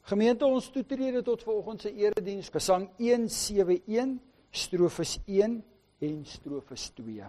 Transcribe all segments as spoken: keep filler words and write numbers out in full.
Gemeente, ons toetrede tot vanoggend se erediens, Gesang een sewe een, strofes een en strofes twee.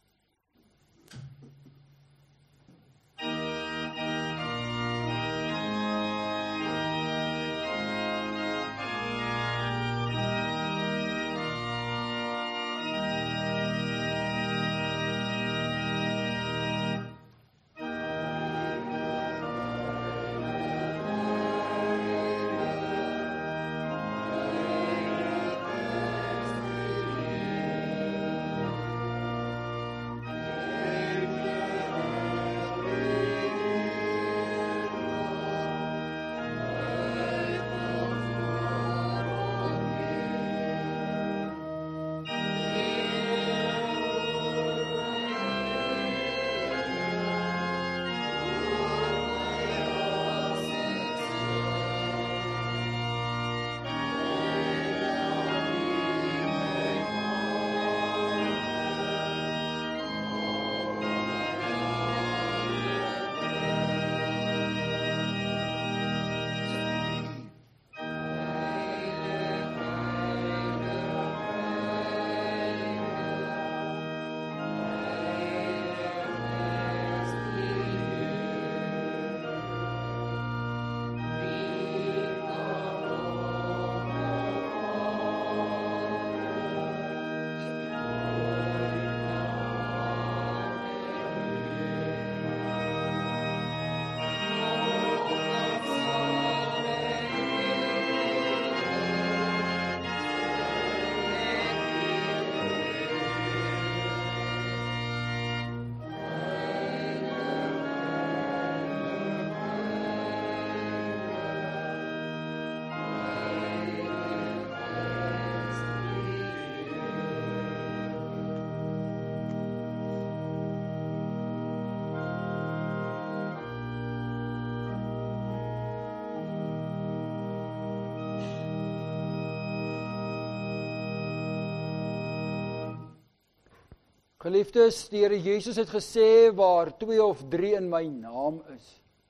Geliefdes, die Here Jesus het gesê, waar twee of drie in my naam is,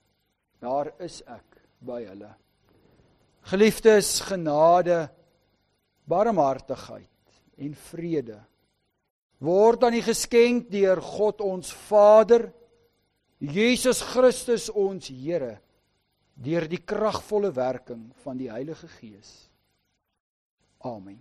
daar is ek by hulle. Geliefdes, genade, barmhartigheid en vrede word aan u geskenk deur God ons Vader, Jesus Christus ons Here, deur die kragvolle werking van die Heilige Gees. Amen.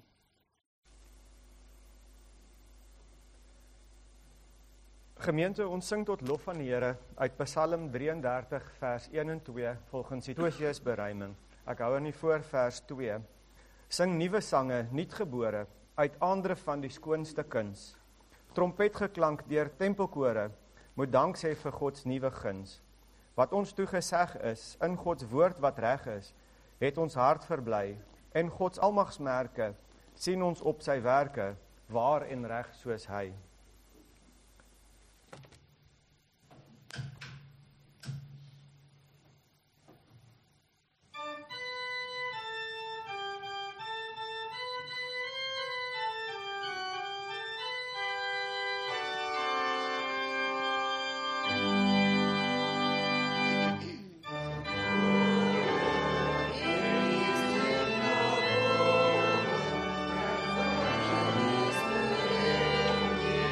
Gemeente, ons sing tot lof van die Here uit Psalm drieëndertig vers een en twee volgens die Tosius beruiming. Ek hou in die voor vers twee. Sing nuwe sange, nuutgebore, uit aandrif van die skoonste kuns. Trompetgeklank deur tempelkore, moet dank sê vir Gods nuwe guns. Wat ons toegeseg is, in Gods woord wat reg is, het ons hart verbly, en Gods almagsmerke, sien ons op sy werke, waar en reg soos hy. Thank you.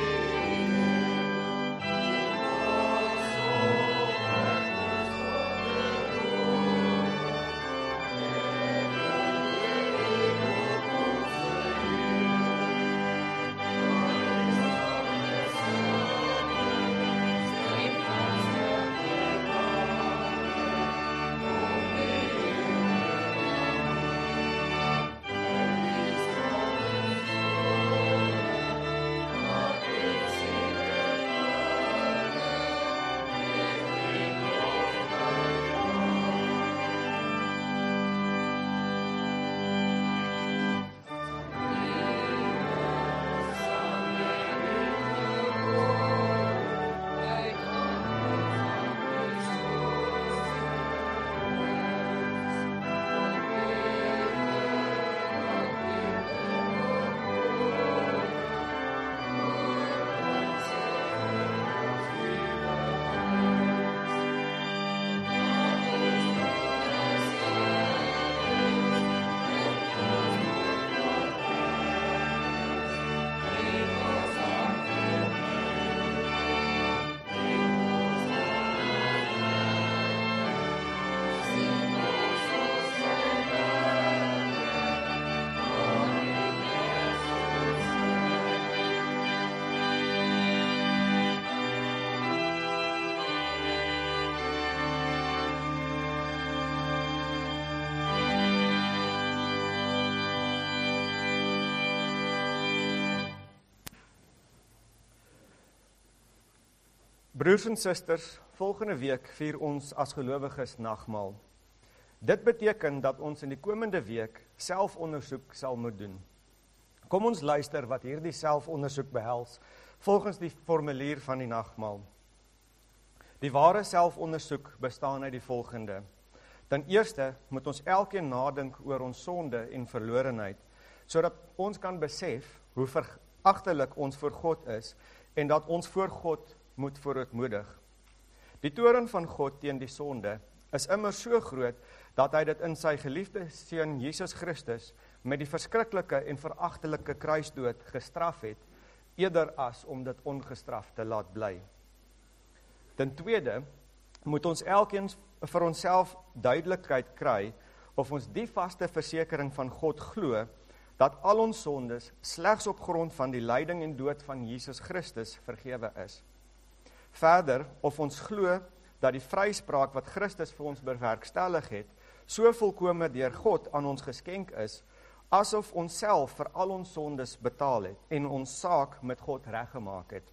Broers en susters, volgende week vier ons as gelowiges nagmaal. Dit beteken dat ons in die komende week selfondersoek sal moet doen. Kom ons luister wat hierdie selfondersoek behels, volgens die formulier van die nagmaal. Die ware selfondersoek bestaan uit die volgende. Ten eerste moet ons elkeen nadink oor ons sonde en verlorenheid, sodat ons kan besef hoe veragtelik ons voor God is en dat ons voor God moet verootmoedig. Die toorn van God teen die sonde is immer so groot dat hy dit in sy geliefde seun Jesus Christus met die verskriklike en veragtelike kruisdood gestraf het, eerder as om dit ongestraf te laat bly. Ten tweede moet ons elkeen vir onsself duidelikheid kry of ons die vaste versekering van God glo dat al ons sondes slegs op grond van die lyding en dood van Jesus Christus vergewe is. Verder, of ons glo dat die vryspraak wat Christus vir ons bewerkstellig het, so volkome deur God aan ons geskenk is, asof ons self vir al ons sondes betaal het en ons saak met God reggemaak het.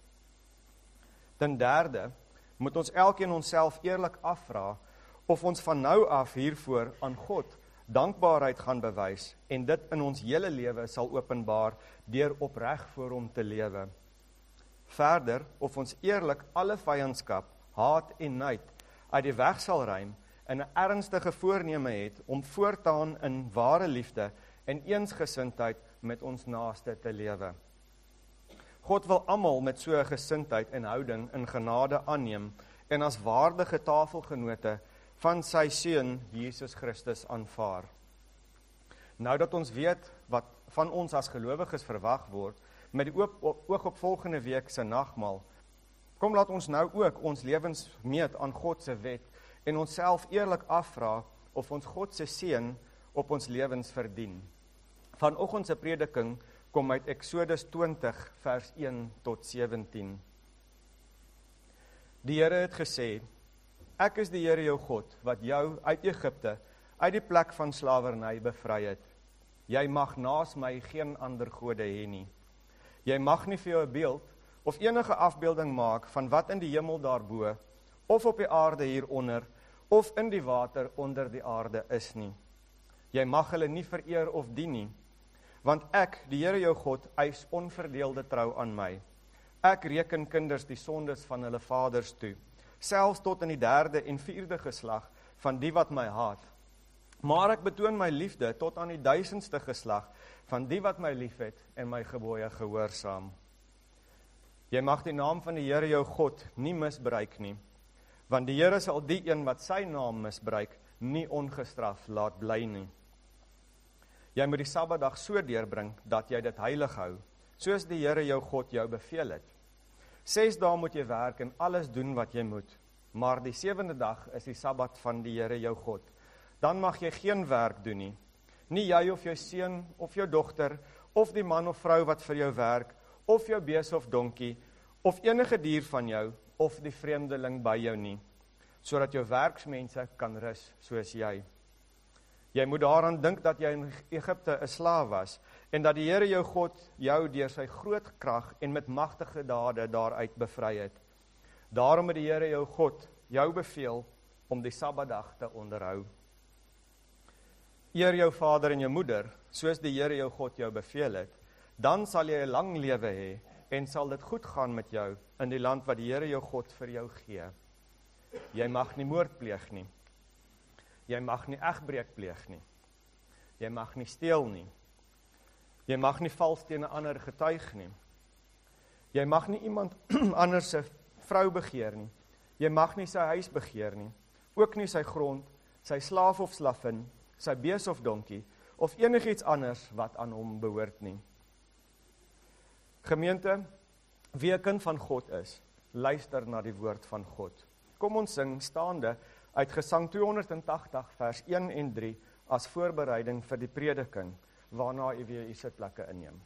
Ten derde, moet ons elkeen onsself eerlik afvra of ons van nou af hiervoor aan God dankbaarheid gaan bewys en dit in ons hele lewe sal openbaar deur opreg voor hom te lewe. Verder, of ons eerlik alle vyandskap, haat en nait uit die weg sal ruim en 'n ernstige voorneme het om voortaan in ware liefde en eensgesindheid met ons naaste te lewe. God wil almal met so 'n gesindheid en houding in genade aanneem en as waardige tafelgenote van sy seun Jesus Christus aanvaar. Nou dat ons weet wat van ons as gelowiges verwag word, met die oog op volgende week se nagmaal, kom laat ons nou ook ons lewens meet aan God se wet en onsself eerlik afvra of ons God se seën op ons lewens verdien. Vanoggend se prediking kom uit Eksodus twintig vers een tot sewentien. Die Here het gesê: Ek is die Here jou God, wat jou uit Egipte, uit die plek van slawerny bevry het. Jy mag naas my geen ander gode hê nie. Jy mag nie vir jou 'n beeld of enige afbeelding maak van wat in die hemel daarbo, of op die aarde hieronder, of in die water onder die aarde is nie. Jy mag hulle nie vereer of dien nie, want ek, die Here jou God, eis onverdeelde trou aan my. Ek reken kinders die sondes van hulle vaders toe, selfs tot in die derde en vierde geslag van die wat my haat. Maar ek betoon my liefde tot aan die duisendste geslag van die wat my liefhet en my gebooie gehoorsaam. Jy mag die naam van die Here jou God nie misbruik nie, want die Here sal die een wat sy naam misbruik nie ongestraf laat bly nie. Jy moet die Sabbatdag so deurbring dat jy dit heilig hou, soos die Here jou God jou beveel het. Ses dae moet jy werk en alles doen wat jy moet, maar die sewende dag is die Sabbat van die Here jou God. Dan mag jy geen werk doen nie. Nie jy of jou seun of jou dogter, of die man of vrou wat vir jou werk, of jou bees of donkie, of enige dier van jou, of die vreemdeling by jou nie, sodat jou werksmense kan rus soos jy. Jy moet daaraan dink dat jy in Egipte 'n slaaf was, en dat die Here jou God jou deur sy groot krag en met magtige dade daaruit bevry het. Daarom het die Here jou God jou beveel om die Sabbatdag te onderhou. Eer jou vader en jou moeder, soos die Here jou God jou beveel het, dan sal jy 'n lang lewe hê en sal dit goed gaan met jou in die land wat die Here jou God vir jou gee. Jy mag nie moord pleeg nie. Jy mag nie egbreek pleeg nie. Jy mag nie steel nie. Jy mag nie vals teen 'n ander getuig nie. Jy mag nie iemand anders se vrou begeer nie. Jy mag nie sy huis begeer nie. Ook nie sy grond, sy slaaf of slavin, sy bees of donkie, of enigiets anders wat aan hom behoort nie. Gemeente, wie 'n kind van God is, luister na die woord van God. Kom ons sing staande uit Gesang tweehonderdagtig vers een en drie as voorbereiding vir die prediking, waarna u weer u sitplekke inneem.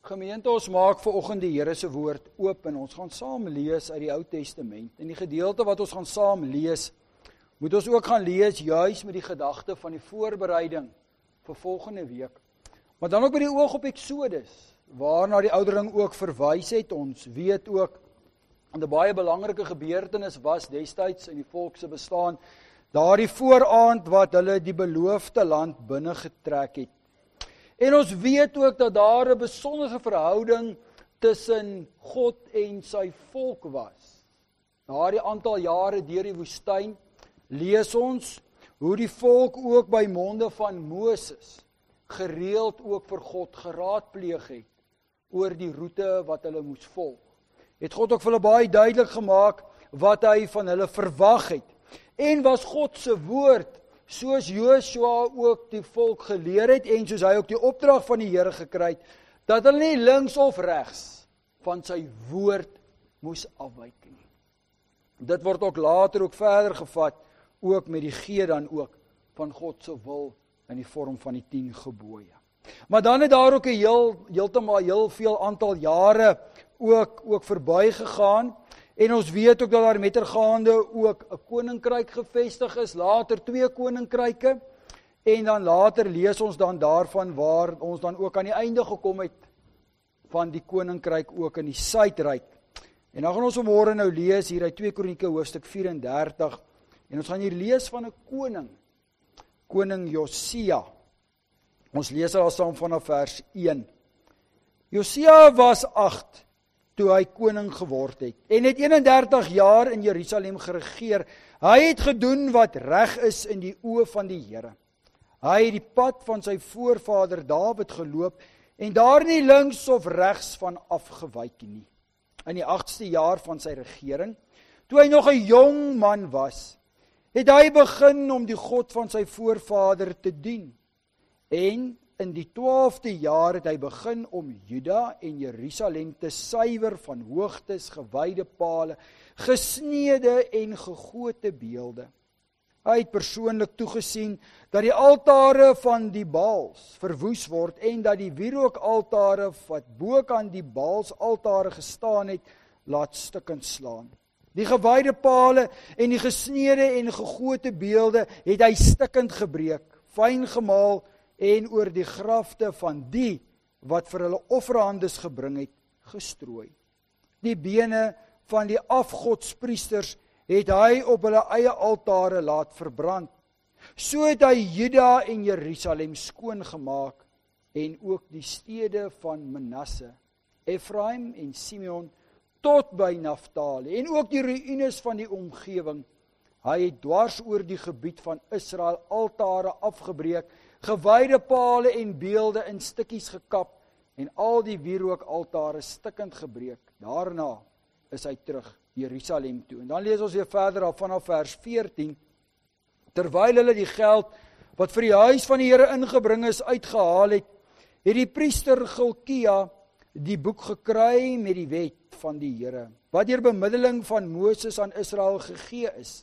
Gemeente, ons maak vanoggend die Here se woord oop en ons gaan saam lees uit die Ou Testament. In die gedeelte wat ons gaan saam lees, moet ons ook gaan lees juis met die gedagte van die voorbereiding vir volgende week. Maar dan ook met die oog op Exodus, waarna die oudering ook verwys het. Ons weet ook, en 'n baie belangrike gebeurtenis was destyds in die volk se bestaan, daardie vooraand wat hulle die beloofde land binne getrek het. En ons weet ook dat daar 'n besondere verhouding tussen God en sy volk was. Daardie aantal jare deur die woestyn lees ons hoe die volk ook by monde van Moses gereeld ook vir God geraadpleeg het oor die roete wat hulle moes volg. Het God ook vir hulle baie duidelik gemaak wat hy van hulle verwag het. En was God se woord, soos Joshua ook die volk geleer het en soos hy ook die opdrag van die Here gekry het, dat hulle nie links of regs van sy woord moes afwyk nie. Dit word ook later ook verder gevat, ook met die gee dan ook van God se wil in die vorm van die tien gebooie. Maar dan het daar ook 'n heel heeltemal heel veel aantal jare ook ook verby gegaan. En ons weet ook dat daar mettergaande ook 'n koninkryk gevestig is, later twee koninkryke, en dan later lees ons dan daarvan waar ons dan ook aan die einde gekom het van die koninkryk ook in die Suidryk. En dan gaan ons vanmôre nou lees hier uit twee Kronieke hoofstuk vyf en dertig, en ons gaan hier lees van 'n koning, koning Josia. Ons lees al saam vanaf vers een. Josia was agt toe hy koning geword het, en het eenendertig jaar in Jerusalem geregeer. Hy het gedoen wat reg is in die oë van die Here. Hy het die pad van sy voorvader Dawid geloop, en daar nie links of regs van afgewyk nie. In die agste jaar van sy regering, toe hy nog 'n jong man was, het hy begin om die God van sy voorvader te dien. En in die twaalfde jaar het hy begin om Juda en Jerusalem te suiwer van hoogtes, gewyde pale, gesneede en gegote beelde. Hy het persoonlik toegesien dat die altare van die Baals verwoes word en dat die wierookaltare wat bokant die Baals altare gestaan het, laat stukkend slaan. Die gewyde pale en die gesneede en gegote beelde het hy stukkend gebreek, fyn gemaal en oor die grafte van die wat vir hulle offerhandes gebring het, gestrooi. Die bene van die afgodspriesters het hy op hulle eie altare laat verbrand. So het hy Juda en Jerusalem skoongemaak en ook die stede van Manasse, Efraim en Simeon tot by Naftali en ook die ruïnes van die omgewing. Hy het dwars oor die gebied van Israel altare afgebreek, gewyde pale en beelde in stukkies gekap en al die wierookaltare stukkend gebreek. Daarna is hy terug Jerusalem toe. En dan lees ons weer verder af vanaf vers veertien. Terwyl hulle die geld wat vir die huis van die Here ingebring is uitgehaal het, het die priester Gilkia die boek gekry met die wet van die Here, wat deur bemiddeling van Moses aan Israel gegee is.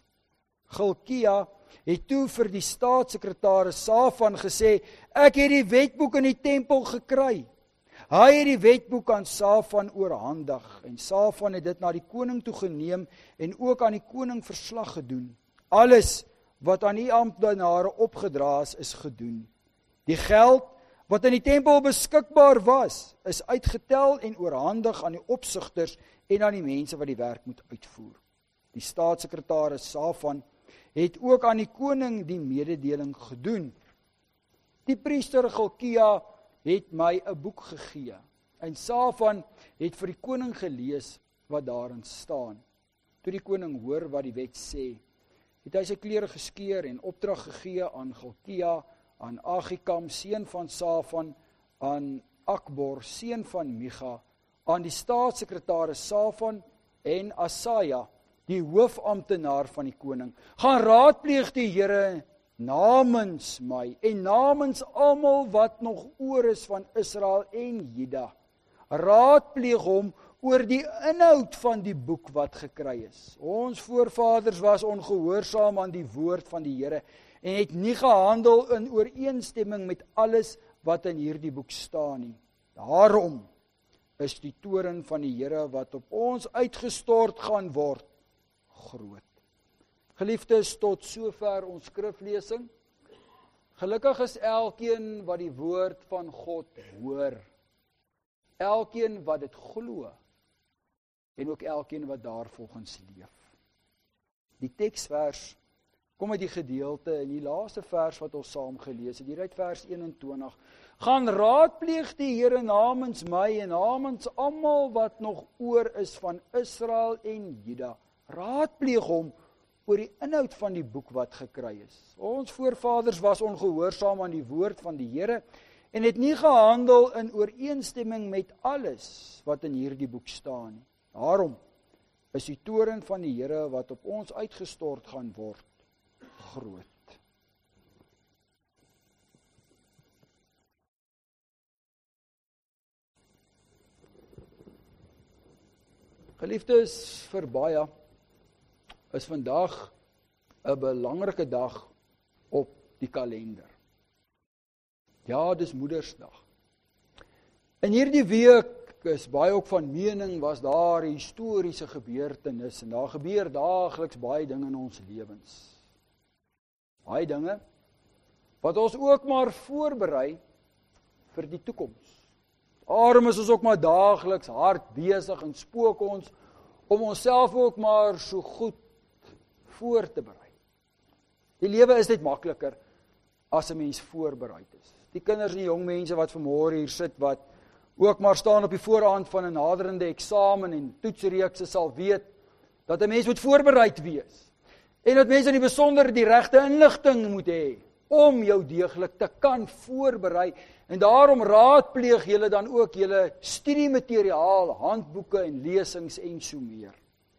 Gilkia het toe vir die staatssekretaris Safan gesê, ek het die wetboek in die tempel gekry. Hy het die wetboek aan Safan oorhandig, en Safan het dit na die koning toe geneem en ook aan die koning verslag gedoen. Alles wat aan die amptenare opgedra is, is gedoen. Die geld wat in die tempel beskikbaar was, is uitgetel en oorhandig aan die opsigters en aan die mense wat die werk moet uitvoer. Die staatssekretaris Safan het ook aan die koning die mededeling gedoen. Die priester Gilkia het my 'n boek gegee, en Safan het vir die koning gelees wat daarin staan. Toe die koning hoor wat die wet sê, het hy sy klere geskeur en opdrag gegee aan Gilkia, aan Agikam, seun van Safan, aan Akbor, seun van Micha, aan die staatssekretaris Safan en Asaja, die hoofamptenaar van die koning. Gaan raadpleeg die Here namens my en namens almal wat nog oor is van Israel en Juda. Raadpleeg hom oor die inhoud van die boek wat gekry is. Ons voorvaders was ongehoorsaam aan die woord van die Here en het nie gehandel in ooreenstemming met alles wat in hierdie boek staan nie. Daarom is die toorn van die Here wat op ons uitgestort gaan word groot. Geliefdes, tot sover ons skriflesing. Gelukkig is elkeen wat die woord van God hoor. Elkeen wat dit glo. En ook elkeen wat daarvolgens leef. Die teksvers kom uit die gedeelte in die laaste vers wat ons saam gelees het, hier uit vers eenentwintig. Gaan raadpleeg die Here namens my en namens almal wat nog oor is van Israel en Juda. Raadpleeg hom oor die inhoud van die boek wat gekry is. Ons voorvaders was ongehoorsaam aan die woord van die Here en het nie gehandel in ooreenstemming met alles wat in hierdie boek staan nie. Daarom is die toorn van die Here wat op ons uitgestort gaan word groot. Geliefdes, vir baie is vandag 'n belangrike dag op die kalender. Ja, dis Moedersdag. In hierdie week is baie ook van mening, was daar 'n historiese gebeurtenis en daar gebeur daagliks baie dinge in ons lewens. Baie dinge wat ons ook maar voorberei vir die toekoms. Daarom is ons ook maar daagliks hard besig en spook ons om onsself ook maar so goed voor te berei. Die lewe is net makliker as 'n mens voorbereid is. Die kinders en die jong mense wat vanmôre hier sit, wat ook maar staan op die voorhand van 'n naderende eksamen en toetsreekse sal weet, dat 'n mens moet voorbereid wees. En dat mense in die besonder die regte inligting moet hê, om jou deeglik te kan voorberei. En daarom raadpleeg julle dan ook julle studiemateriaal, handboeke en lesings en so meer.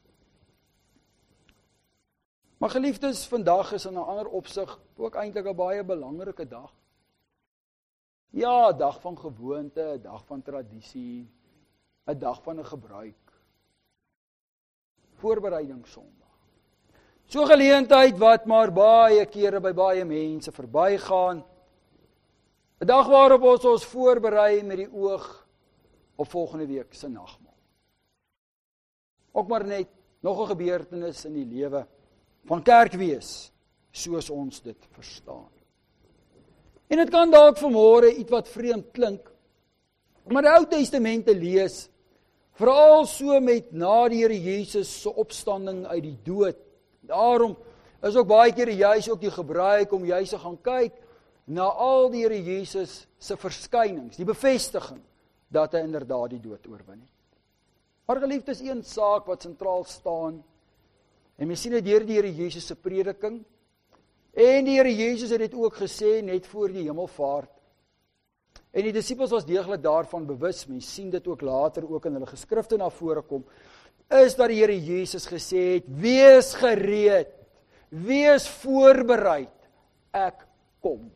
Maar geliefdes, vandag is in 'n ander opsig ook eintlik 'n baie belangrike dag. Ja, 'n dag van gewoonte, 'n dag van tradisie, 'n dag van 'n gebruik. Voorbereidingssondag. So 'n geleentheid wat maar baie kere by baie mense verbygaan. 'n Dag waarop ons ons voorberei met die oog op volgende week se nagmaal. Ook maar net nog 'n gebeurtenis in die lewe van kerk wees, soos ons dit verstaan. En dit kan dalk vanmôre iets wat vreemd klink, maar die Ou Testament te lees, veral so met na die Here Jesus se opstanding uit die dood. Daarom is ook baie keer juis ook die gebruik om juis te gaan kyk na al die Here Jesus se verskynings, die bevestiging dat hy inderdaad die dood oorwin het. Maar geliefdes, een saak wat sentraal staan, en mens sien dit deur die Here Jesus se prediking, en die Here Jesus het dit ook gesê net voor die hemelvaart. En die disippels was deeglik daarvan bewus, mens sien dit ook later ook in hulle geskrifte na vore kom, is dat die Here Jesus gesê het, wees gereed, wees voorbereid, ek kom.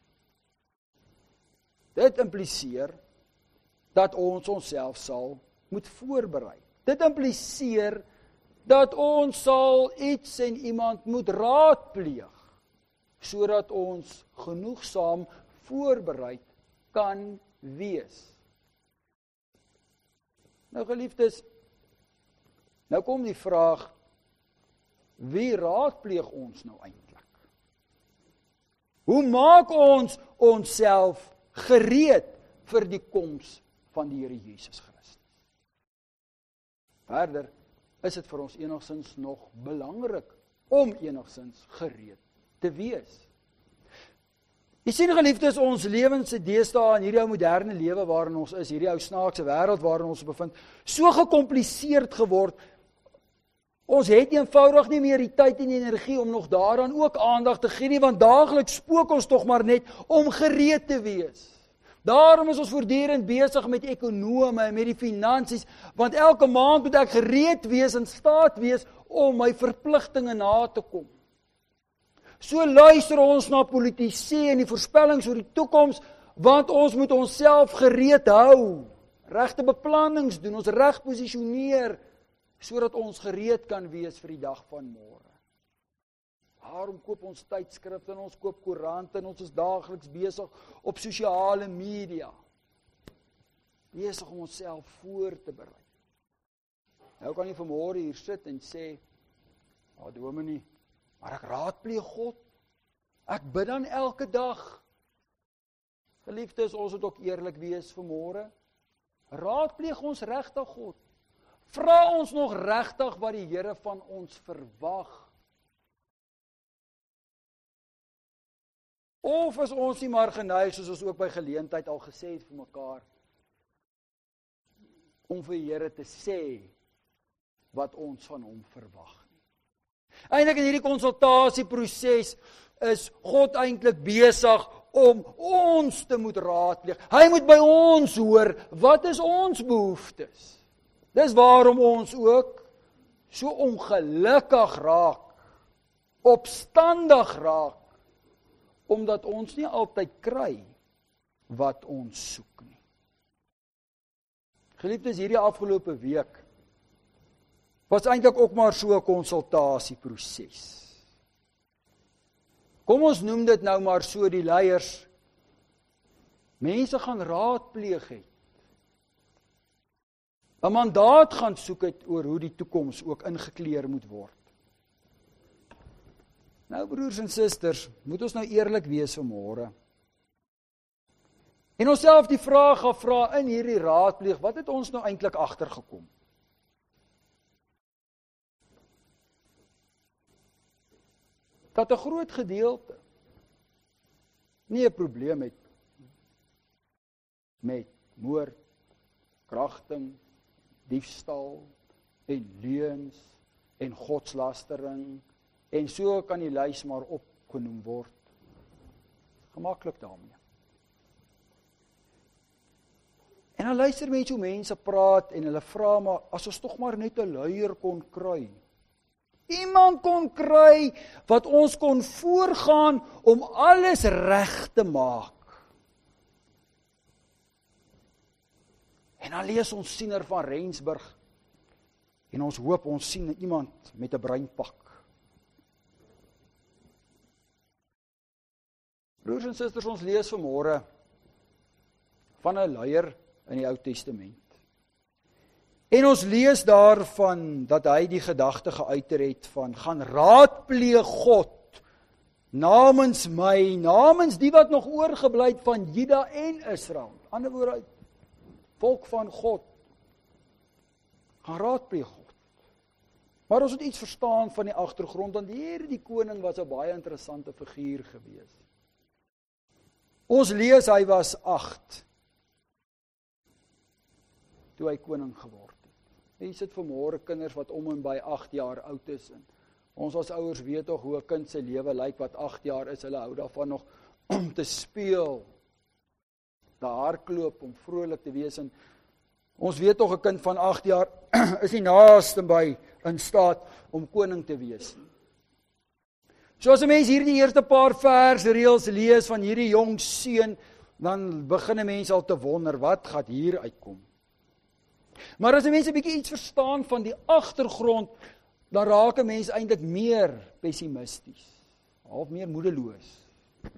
Dit impliseer dat ons onsself sal moet voorberei. Dit impliseer dat ons sal iets en iemand moet raadpleeg, sodat ons genoegsaam voorbereid kan wees. Nou geliefdes, nou kom die vraag, wie raadpleeg ons nou eintlik? Hoe maak ons onsself gereed vir die koms van die Here Jesus Christus? Verder is dit vir ons enigstens nog belangrik om enigstens gereed te wees. Jy sien geliefdes, ons lewens se deesdae in hierdie ou moderne lewe waarin ons is, hierdie ou snaakse wêreld waarin ons bevind, so gekompliseerd geword. Ons het eenvoudig nie meer die tyd en die energie om nog daaraan ook aandag te gee nie, want daagliks spook ons tog maar net om gereed te wees. Daarom is ons voortdurend besig met ekonome en met die finansies, want elke maand moet ek gereed wees en staat wees om my verpligtinge na te kom. So luister ons na politici en die voorspellings oor die toekoms, want ons moet onsself gereed hou, regte beplannings doen, ons reg posisioneer, sodat ons gereed kan wees vir die dag van môre. Daarom koop ons tydskrifte en ons koop koerante en ons is daagliks besig op sosiale media. besig om onsself voor te berei. Nou kan jy vanmôre hier sit en sê, "Ja, dominee, maar ek raadpleeg God. Ek bid dan elke dag." Geliefdes, ons moet ook eerlik wees vanmôre. Raadpleeg ons regtig God? Vra ons nog regtig wat die Here van ons verwag? Of is ons nie maar geneig, soos ons ook by geleentheid al gesê het vir mekaar, om vir die Here te sê wat ons van hom verwag nie. Eintlik in hierdie konsultasieproses is God eintlik besig om ons te moet raadpleeg. Hy moet by ons hoor, wat is ons behoeftes? Dis waarom ons ook so ongelukkig raak, opstandig raak, omdat ons nie altyd kry wat ons soek nie. Geliefdes, hierdie afgelope week was eintlik ook maar so 'n konsultasieproses. Kom ons noem dit nou maar so, die leiers, mense gaan raadpleeg het, 'n mandaat gaan soek het oor hoe die toekoms ook ingekleer moet word. Nou broers en susters, moet ons nou eerlik wees vanmôre. En onsself die vraag gevra in hierdie raadpleeg, wat het ons nou eintlik agtergekom? Dat 'n groot gedeelte nie 'n probleem het met moord, kragting, diefstal en leuns en godslastering en so kan die lys maar opgenoem word. Gemaklik daarmee. En dan luister mense hoe mense praat en hulle vra maar, as ons tog maar net 'n leier kon kry. Iemand kon kry wat ons kon voorgaan om alles reg te maak. En dan lees ons siener van Rensburg en ons hoop ons sien iemand met 'n breinpak. Broers en susters, ons lees vanmôre van 'n leier in die Ou Testament. En ons lees daarvan dat hy die gedagte geuiter het van gaan raadpleeg God namens my, namens die wat nog oorgebly het van Juda en Israel. Ander woorde, volk van God. Gaan raadpleeg God. Maar ons moet iets verstaan van die agtergrond, want hierdie koning was 'n baie interessante figuur gewees. Ons lees hy was agt toe hy koning geword het. Jy sit vanmôre kinders wat om en by agt jaar oud is. En ons as ouers weet tog hoe 'n kind se lewe lyk wat agt jaar is. Hulle hou daarvan nog om te speel, te hardloop, om vrolik te wees. En ons weet tog 'n kind van agt jaar is nie naaste by in staat om koning te wees nie. So as 'n mens hierdie eerste paar versreëls lees van hierdie jong seun, dan begin 'n mens al te wonder, wat gaan hier uitkom? Maar as 'n mens 'n bietjie iets verstaan van die agtergrond, dan raak 'n mens eintlik meer pessimisties, half meer moedeloos.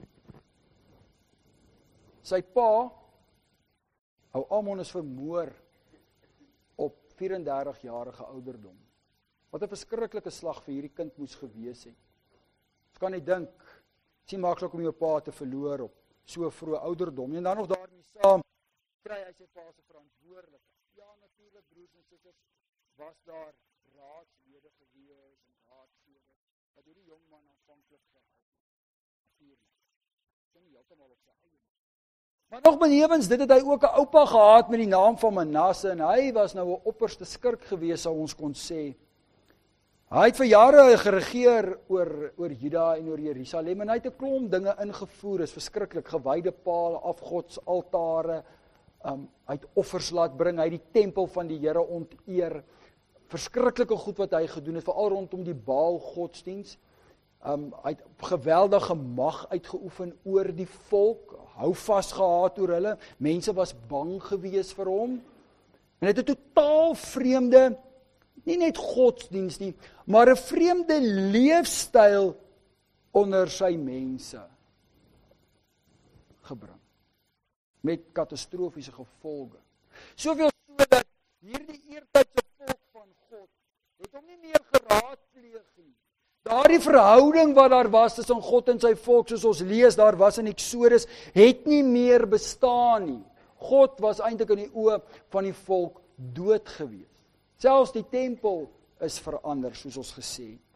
Sy pa, ou Amon, is vermoor op vyf-en-dertig jarige ouderdom. Wat 'n verskriklike slag vir hierdie kind moes gewees het. Ons kan nie dink, dit is nie maklik om jou pa te verloor op so vroeë ouderdom, en dan nog daarmee saam kry hy sy pa se verantwoordelikheid. Ja, natuurlik broers en susters, was daar raadslede gewees en raadslede wat hierdie jong man aanvanklik gehelp het. Natuurlik. Sy nie heeltemal op sy eie. Maar nog benewens dit het hy ook 'n oupa gehad met die naam van Manasse, en hy was nou 'n opperste skurk gewees, sou ons kon sê. Hy het vir jare geregeer oor oor Juda en oor Jerusalem, en hy het 'n klomp dinge ingevoer, is verskriklik, gewyde pale, afgodsaltare, um, hy het offers laat bring, hy het die tempel van die Here onteer, verskriklike goed wat hy gedoen het, veral rondom die Baal godsdiens. Um, hy het geweldige mag uitgeoefen oor die volk, hou vas gehad oor hulle, mense was bang gewees vir hom, en hy het 'n totaal vreemde, nie net godsdiens nie, maar 'n vreemde leefstyl onder sy mense gebring, met katastrofiese gevolge. Soveel so dat hierdie eertydse volk van God het hom nie meer geraadpleeg nie. Daardie verhouding wat daar was tussen God en sy volk, soos ons lees, daar was in Eksodus, het nie meer bestaan nie. God was eintlik in die oë van die volk dood gewees. Selfs die tempel is verander, soos ons gesê het.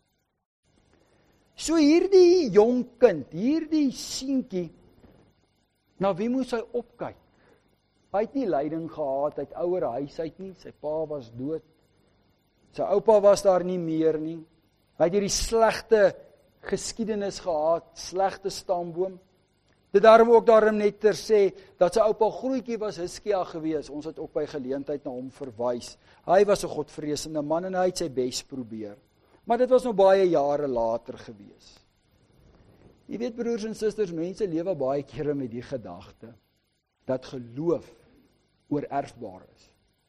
So hierdie jong kind, hierdie seentjie, na wie moes hy opkyk? Hy het nie leiding gehad uit ouer huis uit nie, sy pa was dood. Sy oupa was daar nie meer nie. Hy het hierdie slegte geskiedenis gehad, slegte stamboom. Dit daarom ook daarom net ter sê, dat sy oupa grootjie was Hiskia gewees. Ons het ook by geleentheid na hom verwys. Hy was 'n godvreesende man en hy het sy bes probeer. Maar dit was nou baie jare later gewees. Jy weet broers en susters, mense lewe baie kere met die gedagte, dat geloof oorerfbaar is.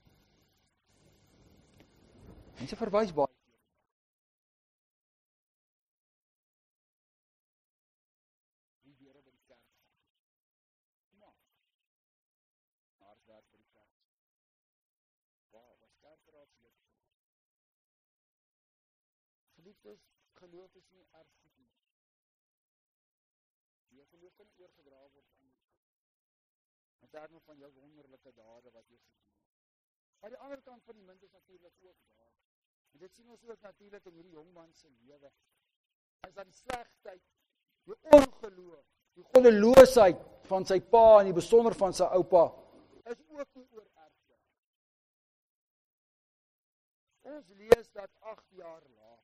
Mense verwys baie Geliefdes, geloof is nie erfgoed nie. Jou geloof kan nie oorgedra word aan jou. In terme van jou wonderlike dade wat jy gedoen het. Maar die ander kant van die munt is natuurlik ook daar. En dit sien ons ook natuurlik in hierdie jongman se lewe. As dan die slegheid, die ongeloof, die goddeloosheid van sy pa en die besonder van sy oupa, is ook nie oorerfbaar. Ons lees dat agt jaar later,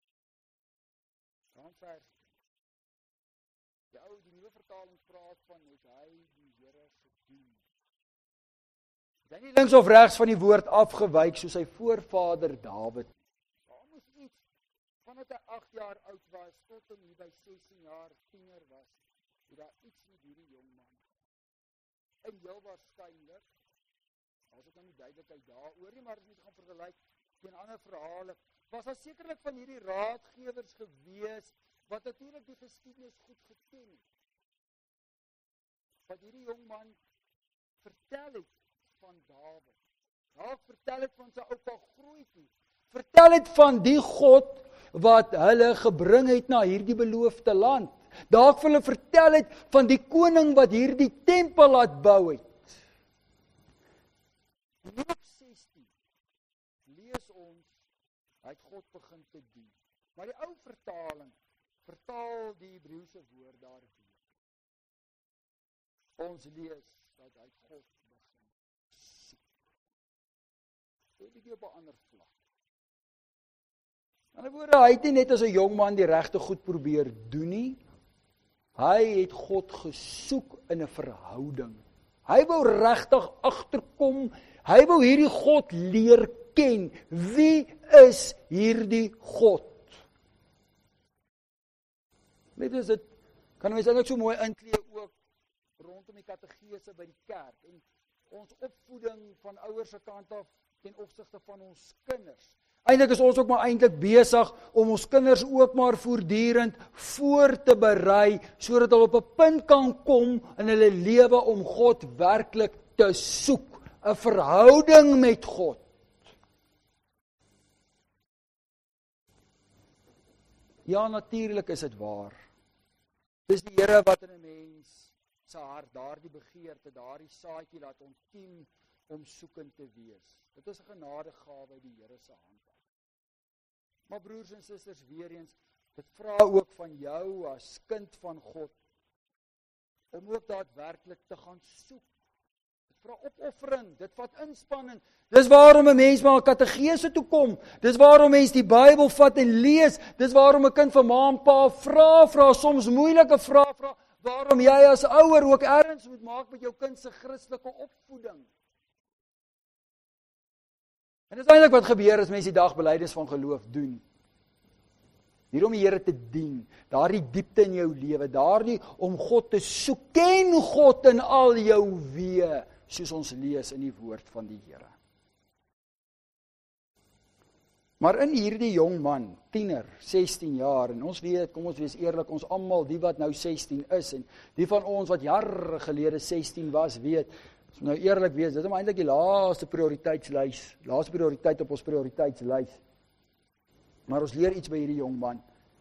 dan vers die ou, die nuwe vertaling praat van het hy die Here gedien. Het hy nie links of regs van die woord afgewyk soos sy voorvader Dawid. Daar moes iets, vandat hy agt jaar oud was, tot en hier by sestien jaar tiener was, het daar iets met hierdie jong man. En heel waarskynlik, as ek nou nie duidelikheid daaroor nie, maar as ons gaan vergelyk teen ander verhale, was daar sekerlik van hierdie raadgewers gewees, wat natuurlik die geskiedenis goed geken het. Wat hierdie jong man vertel het van Dawid. Dalk vertel het van sy oupa grootjie. Vertel het van die God wat hulle gebring het na hierdie beloofde land. Dalk vir hulle vertel het van die koning wat hierdie tempel laat bou het. Lukas sestien lees ons, hy het God begin te dien. Maar die ou vertaling vertaal die Hebreëse woord daar weer. Ons lees dat hy God begin soek. Dit is 'n bietjie op 'n ander vlak. In 'n woorde, hy het nie net as 'n jong man die regte goed probeer doen nie. Hy het God gesoek in 'n verhouding. Hy wou regtig agterkom, hy wou hierdie God leer ken. Wie is hierdie God? Net is dit, kan ons eintlik so mooi inklee ook rondom die katekese by die kerk en ons opvoeding van ouers se kant af ten opsigte van ons kinders. Eintlik is ons ook maar eintlik besig om ons kinders ook maar voortdurend voor te berei sodat hulle op 'n punt kan kom in hulle lewe om God werklik te soek, 'n verhouding met God. Ja, natuurlik is dit waar. Dis die Here wat in 'n mens se hart daardie begeerte, daardie saadjie laat ontkiem om soekend te wees. Dit is 'n genadegawe uit die Here se hand af. Maar broers en susters, weer eens, dit vra ook van jou as kind van God om ook daadwerklik te gaan soek. Dit vra opoffering, dit vat inspanning. Dis waarom 'n mens maar 'n katekese toe kom. Dis waarom mens die Bybel vat en lees. Dis waarom 'n kind van ma en pa vra, vra soms moeilike vrae vra. Waarom jy as ouer ook erns moet maak met jou kind se Christelike opvoeding. En dit is eintlik wat gebeur as mense die dagbelydenis van geloof doen. Hier om die Here te dien, daardie diepte in jou lewe, daardie om God te soek, ken God in al jou weë, soos ons lees in die woord van die Here. Maar in hierdie jong man, tiener, sestien jaar, en ons weet, kom ons wees eerlik, ons almal, die wat nou sestien is, en die van ons wat jare gelede sestien was, weet, As ons nou eerlik wees, dit is eintlik die laaste prioriteitslys, laaste prioriteit op ons prioriteitslys. Maar ons leer iets by hierdie jong man.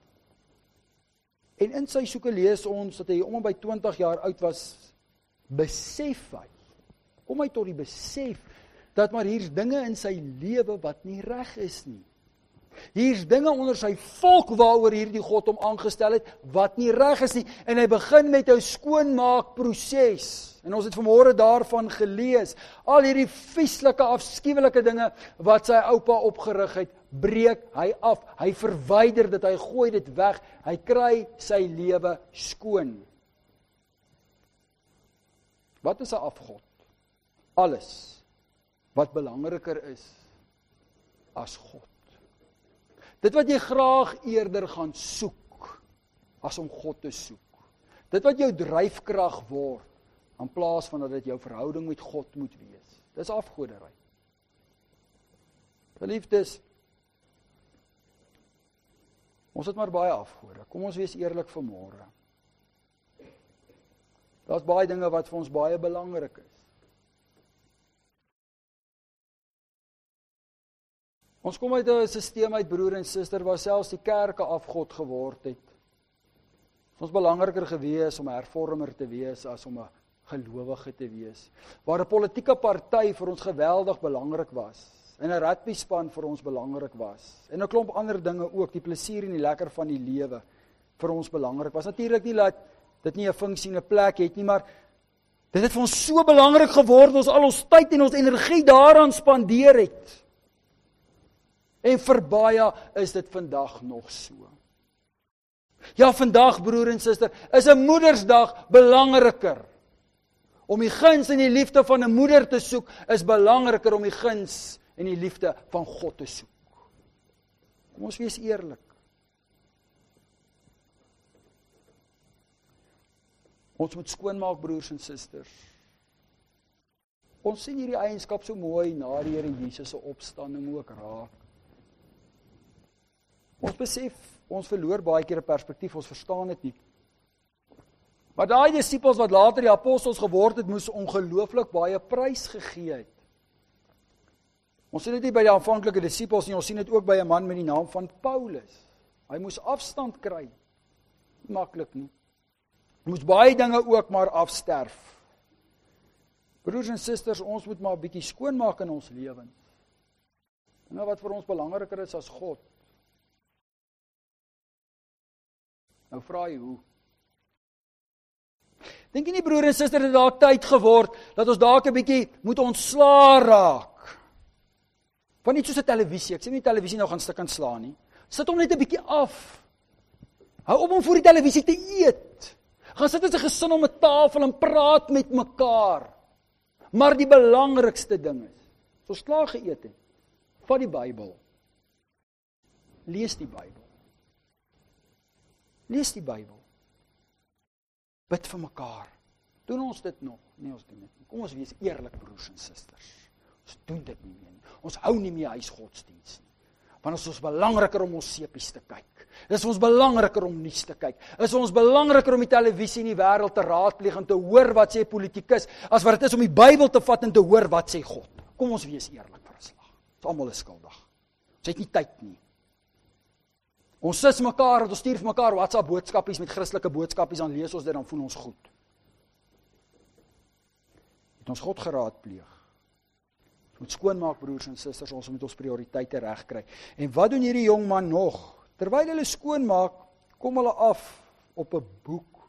En in sy soeke lees ons dat hy om en by twintig jaar oud was, besef hy, kom hy tot die besef, dat maar hier's dinge in sy lewe wat nie reg is nie. Hier's dinge onder sy volk waaroor hierdie God hom aangestel het, wat nie reg is nie, en hy begin met 'n skoonmaakproses, en ons het vanmôre daarvan gelees, al hierdie vieslike, afskuwelike dinge, wat sy oupa opgerig het, breek hy af, hy verwyder dit, hy gooi dit weg, hy kry sy lewe skoon. Wat is 'n afgod? Alles wat belangriker is as God. Dit wat jy graag eerder gaan soek, as om God te soek. Dit wat jou dryfkrag word, in plaas van dat dit jou verhouding met God moet wees. Dis afgoderry. Geliefdes, ons het maar baie afgode. Kom ons wees eerlik vanmôre. Daar's baie dinge wat vir ons baie belangrik is. Ons kom uit 'n stelsel uit, broer en suster, waar selfs die kerke afgod geword het. Ons is belangriker gewees om 'n hervormer te wees as om 'n gelowige te wees. Waar 'n politieke party vir ons geweldig belangrik was, en 'n rugbyspan vir ons belangrik was, en 'n klomp ander dinge ook, die plesier en die lekker van die lewe vir ons belangrik was. Natuurlik nie dat dit nie 'n funksie en 'n plek het nie, maar dit het vir ons so belangrik geword, ons al ons tyd en ons energie daaraan spandeer het. En vir baie is dit vandag nog so. Ja, vandag, broer en suster, is 'n Moedersdag belangriker. Om die guns en die liefde van 'n moeder te soek, is belangriker om die guns en die liefde van God te soek. Kom ons wees eerlik. Ons moet skoonmaak, broers en susters. Ons sien hierdie eienskap so mooi na die Here Jesus se opstanding ook raak. Ons besef, ons verloor baie keer 'n perspektief, ons verstaan dit nie. Maar daai disippels wat later die apostels geword het, moes ongelooflik baie prys gegee het. Ons sien dit nie by die aanvanklike disippels nie, ons sien dit ook by 'n man met die naam van Paulus. Hy moes afstand kry. Nie maklik nie. Hy moes baie dinge ook maar afsterf. Broers en susters, ons moet maar 'n bietjie skoonmaak in ons lewens. Nou wat vir ons belangriker is as God. Nou vra jy hoe? Dink jy nie, broer en suster, het dalk tyd geword, dat ons dalk 'n bietjie moet ontslaa raak? Van iets soos 'n televisie, ek sê nie die televisie nou gaan stuk en slaan nie. Sit hom net 'n bietjie af. Hou op om voor die televisie te eet. Gaan sit as 'n gesin om 'n tafel en praat met mekaar. Maar die belangrikste ding is, as ons klaar geëet het, vat die Bybel. Lees die Bybel. Lees die Bybel. Bid vir mekaar. Doen ons dit nog? Nee, ons doen dit nie. Kom ons wees eerlik, broers en susters. Ons doen dit nie meer nie. Ons hou nie meer huisgodsdiens nie. Want is ons belangriker om ons seepies te kyk. Is ons belangriker om nuus te kyk. Is ons belangriker om die televisie in die wêreld te raadpleeg en te hoor wat sê politikus, as wat dit is om die Bybel te vat en te hoor wat sê God. Kom ons wees eerlik vir 'n slag. Ons almal is skuldig. Ons het nie tyd nie. Ons sis mekaar, ons stuur vir mekaar WhatsApp boodskapies met Christelike boodskapies, dan lees ons dit, dan voel ons goed. Het ons God geraadpleeg. Ons moet skoonmaak, broers en susters, ons moet ons prioriteite reg kry. En wat doen hierdie jong man nog? Terwyl hulle skoonmaak, kom hulle af op 'n boek.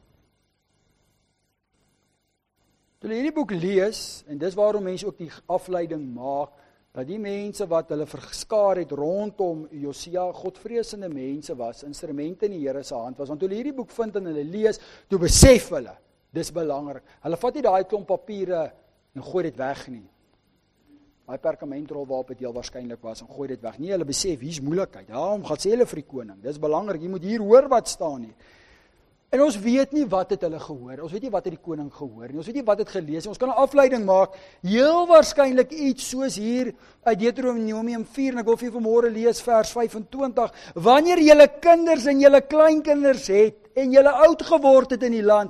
Toe hulle hierdie boek lees, en dis waarom mense ook die afleiding maak, dat die mense wat hulle verskaar het rondom Josia, godvreesende mense was, instrumente in die Here se hand was, want toe hulle hierdie boek vind en hulle lees, toe besef hulle, dis belangrik. Hulle vat nie daai klomp papiere en gooi dit weg nie. Daai perkamentrol waarop dit heel waarskynlik was, en gooi dit weg. Nee, hulle besef, hier's moeilikheid. Daarom gaan sê hulle vir die koning, dis belangrik, jy moet hier hoor wat staan hier. En ons weet nie wat het hulle gehoor, ons weet nie wat het die koning gehoor nie, ons weet nie wat het gelees nie, ons kan 'n afleiding maak, heel waarskynlik iets soos hier uit Deuteronomium vier, en ek wil vir julle vanmôre lees vers vyf-en-twintig, wanneer julle kinders en julle kleinkinders het, en julle oud geword het in die land,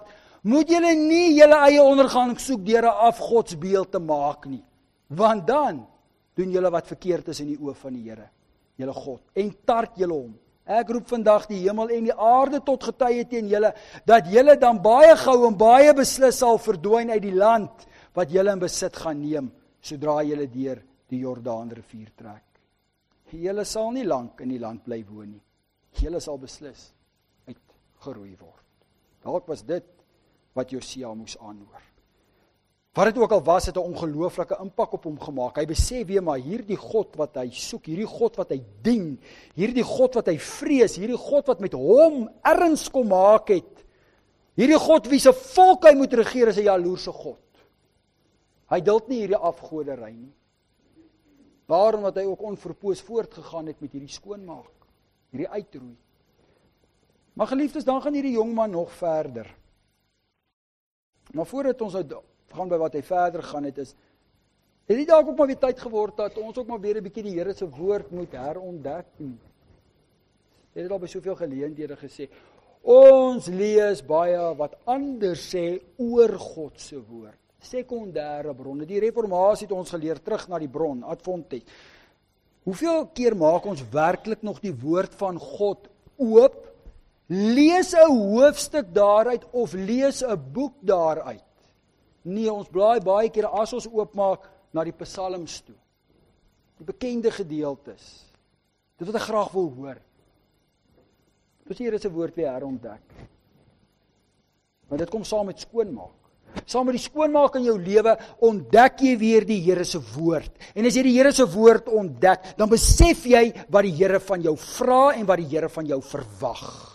moet julle nie julle eie ondergang soek deur 'n afgodsbeeld te maak nie, want dan doen julle wat verkeerd is in die oë van die Here, julle God, en tart julle hom. Ek roep vandag die hemel en die aarde tot getuie teen julle, dat julle dan baie gou en baie beslis sal verdwyn uit die land, wat julle in besit gaan neem, sodra julle deur die Jordaanrivier trek. Julle sal nie lank in die land bly woon nie. Julle sal beslis uitgeroei word. Dalk was dit wat Josia moes aanhoor. Wat dit ook al was, het 'n ongelooflike impak op hom gemaak. Hy besef weer maar hierdie God wat hy soek, hierdie God wat hy dien, hierdie God wat hy vrees, hierdie God wat met hom erns kom maak het, hierdie God wie se volk hy moet regeer, is 'n jaloerse God. Hy duld nie hierdie afgoderry nie. Daarom dat hy ook onverpoos voortgegaan het met hierdie skoonmaak, hierdie uitroei. Maar geliefdes, dan gaan hierdie jongman nog verder. Maar voordat ons nou gaan by wat hy verder gaan het, is, het dit dalk ook maar weer tyd geword dat ons ook maar weer 'n bietjie die Here se woord moet herontdek. Jy het al by soveel geleenthede gesê, ons lees baie wat anders sê oor God se woord. Sekondêre bronne. Die reformatie het ons geleer terug na die bron, ad fontes. Hoeveel keer maak ons werklik nog die woord van God oop, lees 'n hoofstuk daaruit of lees 'n boek daaruit? Nee, ons blaai baie keer as ons oopmaak na die psalms toe. Die bekende gedeeltes. Dit wat ek graag wil hoor. Dis hier is 'n woord weer herontdek. Maar dit kom saam met skoonmaak. Saam met die skoonmaak in jou lewe ontdek jy weer die Here se woord. En as jy die Here se woord ontdek, dan besef jy wat die Here van jou vra en wat die Here van jou verwag.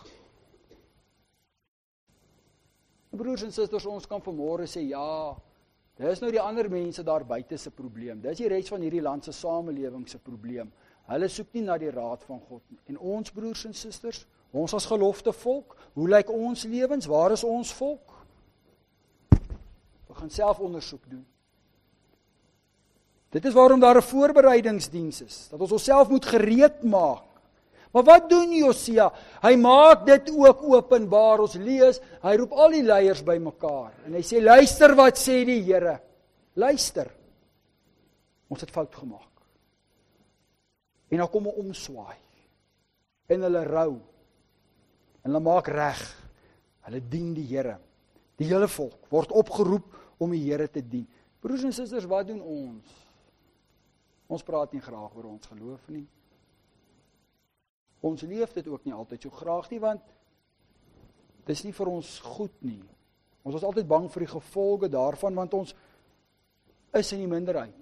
Broers en susters, ons kan vanmôre sê, ja, dis nou die ander mense daar buite se probleem. Dis die res van hierdie land se samelewing se probleem. Hulle soek nie na die raad van God nie. En ons broers en susters, ons as gelofte volk, hoe lyk ons lewens? Waar is ons volk? We gaan self ondersoek doen. Dit is waarom daar 'n voorbereidingsdiens is, dat ons onsself moet gereed maak. Maar wat doen Josia? Hy maak dit ook openbaar. Ons lees, hy roep al die leiers bymekaar en hy sê, luister wat sê die Here. Luister. Ons het fout gemaak. En dan kom 'n omswaai. En hulle rou. En hulle maak reg. Hulle dien die Here. Die hele volk word opgeroep om die Here te dien. Broers en susters, wat doen ons? Ons praat nie graag oor ons geloof nie. Ons leef dit ook nie altyd so graag nie, want dit is nie vir ons goed nie. Ons is altyd bang vir die gevolge daarvan, want ons is in die minderheid.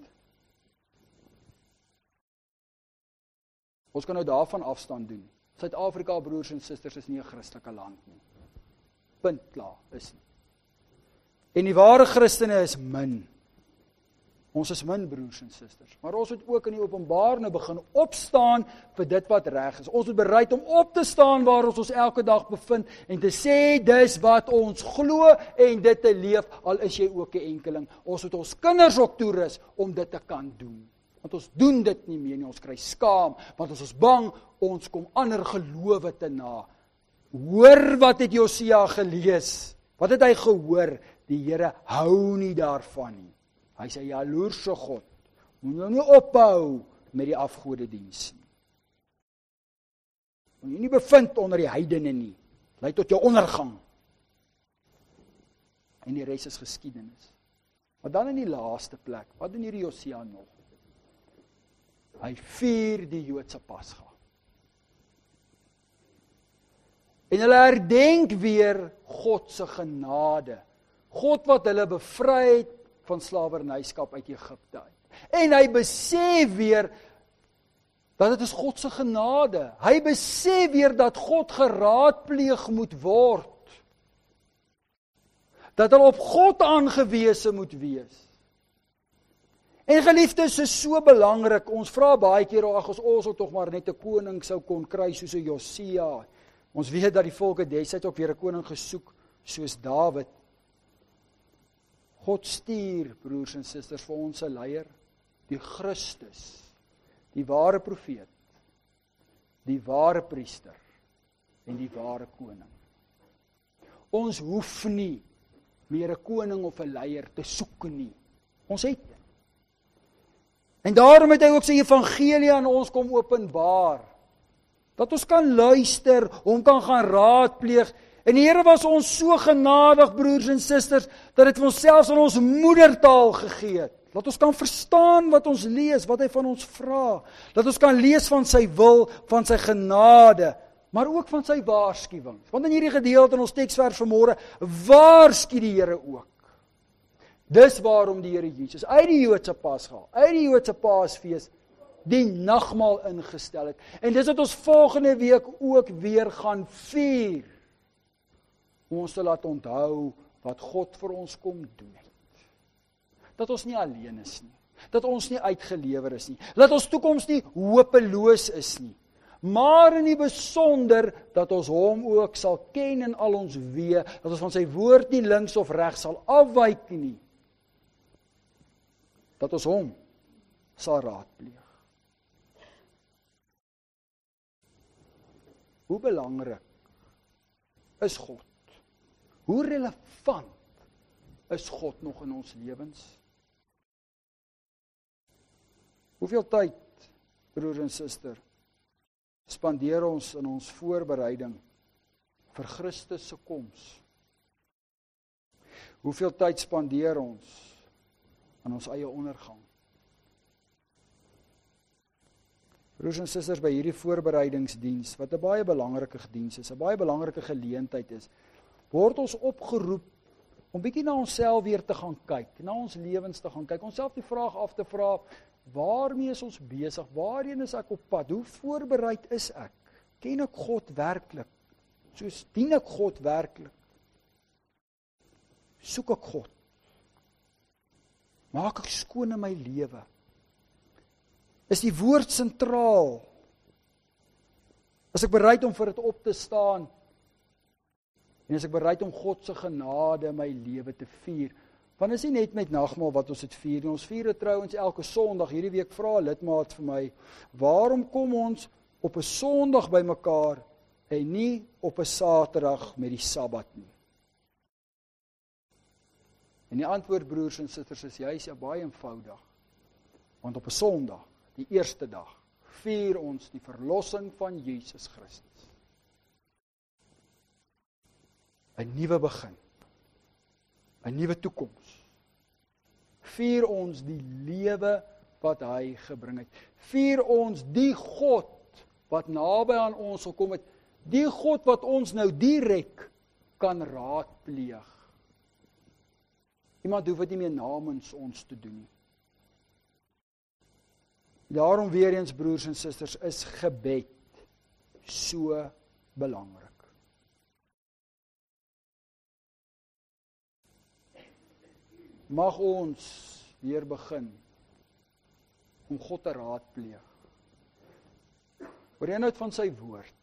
Ons kan nou daarvan afstand doen. Suid-Afrika, broers en susters, is nie 'n Christelike land nie. Punt, klaar, is nie. En die ware Christene is min. Ons is min, broers en susters. Maar ons moet ook in die openbaar nou begin opstaan vir dit wat reg is. Ons moet bereid om op te staan waar ons ons elke dag bevind en te sê dis wat ons glo en dit te leef, al is jy ook 'n enkeling. Ons moet ons kinders ook toerus om dit te kan doen. Want ons doen dit nie meer nie, ons kry skaam, want ons is bang, ons kom ander gelowe te na. Hoor wat het Josia gelees? Wat het hy gehoor? Die Here hou nie daarvan nie. Hy sê, jaloerse God, moet jou nie ophou met die afgodediens nie. Moet jy nie bevind onder die heidene nie. Lei tot jou ondergang. En die res is geskiedenis. Maar dan in die laaste plek, wat doen hierdie Josia nog? Hy vier die Joodse Pasga. En hulle herdenk weer God se genade. God wat hulle bevry het van slawernyskap uit Egipte uit. En hy besef weer dat dit is God se genade. Hy besef weer dat God geraadpleeg moet word. Dat hulle op God aangewese moet wees. En geliefdes, is so belangrik. Ons vra baie keer, ag ons ons sou tog maar net 'n koning sou kon kry soos 'n Josia. Ons weet dat die volke destyds ook weer 'n koning gesoek soos Dawid. God stuur, broers en susters, vir ons 'n leier, die Christus, die ware profeet, die ware priester en die ware koning. Ons hoef nie meer 'n koning of 'n leier te soek nie. Ons het. En daarom het hy ook sy evangelie aan ons kom openbaar. Dat ons kan luister, hom kan gaan raadpleeg. En die Here was ons so genadig, broers en susters, dat dit vir ons selfs in ons moedertaal gegee het. Dat ons kan verstaan wat ons lees, wat hy van ons vra. Dat ons kan lees van sy wil, van sy genade, maar ook van sy waarskuwings. Want in hierdie gedeelte in ons teksvers vanmôre waarsku die Here ook. Dis waarom die Here Jesus uit die Joodse Pasga, uit die Joodse Paasfees die nagmaal ingestel het. En dis wat ons volgende week ook weer gaan vier. Om ons te laat onthou wat God vir ons kom doen het. Dat ons nie alleen is nie. Dat ons nie uitgelewer is nie. Dat ons toekoms nie hopeloos is nie. Maar in die besonder dat ons hom ook sal ken in al ons weë, dat ons van sy woord nie links of regs sal afwyk nie. Dat ons hom sal raadpleeg. Hoe belangrik is God? Hoe relevant is God nog in ons lewens? Hoeveel tyd, broer en suster, spandeer ons in ons voorbereiding vir Christus se koms? Hoeveel tyd spandeer ons aan ons eie ondergang? Broers en susters, by hierdie voorbereidingsdiens, wat 'n baie belangrike diens is, 'n baie belangrike geleentheid is, word ons opgeroep om bietjie na onsself weer te gaan kyk, na ons lewens te gaan kyk, onsself die vraag af te vra, waarmee is ons besig? Waarheen is ek op pad? Hoe voorbereid is ek? Ken ek God werklik? Soos dien ek God werklik? Soek ek God? Maak ek skoon in my lewe? Is die woord sentraal? Is ek bereid om vir dit op te staan? En is ek bereid om God se genade in my lewe te vier? Want is nie net met nagmaal wat ons dit vier, ons vier dit trouens elke Sondag. Hierdie week vra 'n lidmaat vir my, waarom kom ons op 'n Sondag bymekaar en nie op 'n Saterdag met die Sabbat nie? En die antwoord, broers en susters, is juis baie eenvoudig. Want op 'n Sondag, die eerste dag, vier ons die verlossing van Jesus Christus. 'n Nuwe begin. 'n Nuwe toekoms. Vier ons die lewe wat hy gebring het. Vier ons die God wat naby aan ons sal kom het. Die God wat ons nou direk kan raadpleeg. Iemand hoef dit nie meer namens ons te doen nie. Daarom weer eens, broers en susters, is gebed so belangrik. Mag ons weer begin om God te raadpleeg oor die inhoud van sy woord.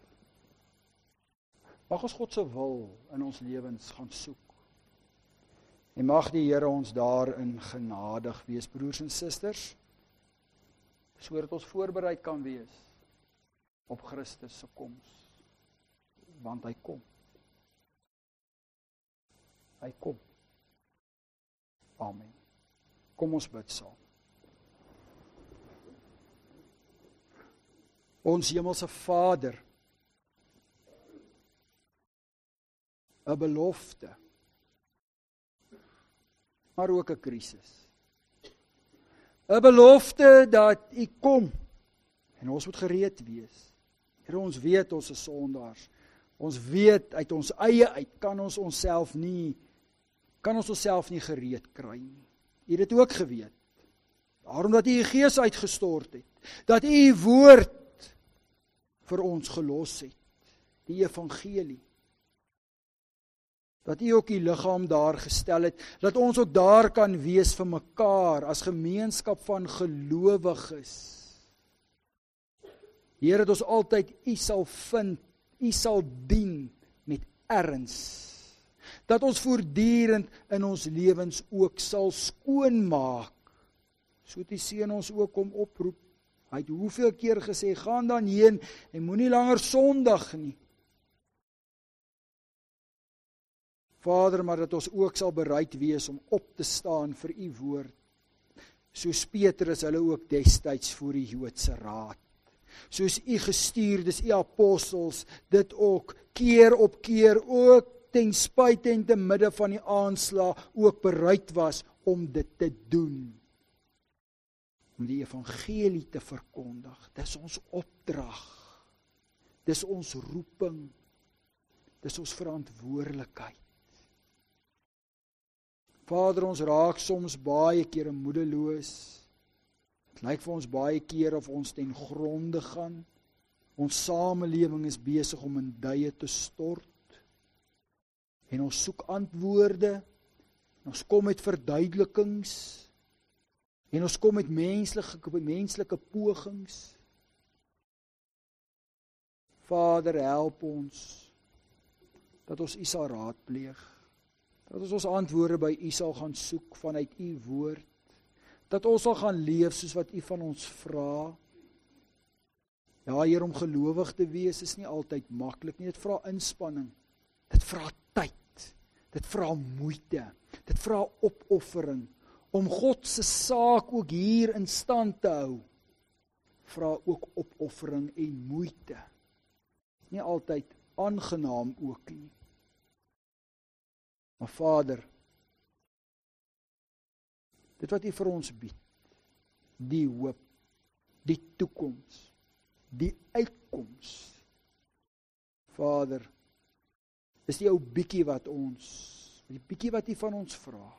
Mag ons God se wil in ons lewens gaan soek. En mag die Here ons daarin genadig wees, broers en susters, sodat ons voorbereid kan wees op Christus se koms. Want hy kom. Hy kom. Amen. Kom ons bid saam. Ons hemelse Vader, 'n belofte, maar ook 'n krisis. 'n Belofte dat U kom en ons moet gereed wees. Here, ons weet ons is sondaars. Ons weet uit ons eie uit kan ons onsself nie kan ons onsself nie gereed kry nie. U het dit ook geweet. Daarom dat U U Gees uitgestort het, dat U U woord vir ons gelos het, die evangelie. Dat U ook U liggaam daar gestel het, dat ons ook daar kan wees vir mekaar as gemeenskap van gelowiges. Here, dat ons altyd U sal vind, U sal dien met erns. Dat ons voortdurend in ons lewens ook sal skoonmaak. So die Seun ons ook om oproep. Hy het hoeveel keer gesê, gaan dan heen en moenie langer sondig nie. Vader, maar dat ons ook sal bereid wees om op te staan vir u woord. Soos Petrus hulle ook destyds voor die Joodse raad. Soos u gestuurdes, u apostels, dit ook keer op keer, ook ten spyte en te midde van die aanslag, ook bereid was om dit te doen. Om die evangelie te verkondig. Dis ons opdrag. Dis ons roeping. Dis ons verantwoordelikheid. Vader, ons raak soms baie kere moedeloos. Het lyk vir ons baie keer of ons ten gronde gaan. Ons samelewing is besig om in duie te stort. En ons soek antwoorde. En ons kom met verduidelikings. En ons kom met menslike, menslike pogings. Vader, help ons, dat ons u sal raadpleeg, dat ons ons antwoorde by u sal gaan soek vanuit u woord, dat ons sal gaan leef soos wat u van ons vra. Ja, Heer, om gelowig te wees is nie altyd maklik nie, dit vra inspanning, dit vra tyd, dit vra moeite, dit vra opoffering, om God se saak ook hier in stand te hou, vra ook opoffering en moeite. Nie altyd aangenaam ook nie. Maar Vader, dit wat u vir ons bied, die hoop, die toekoms, die uitkoms, Vader, is die ou bietjie wat ons, die bietjie wat u van ons vra,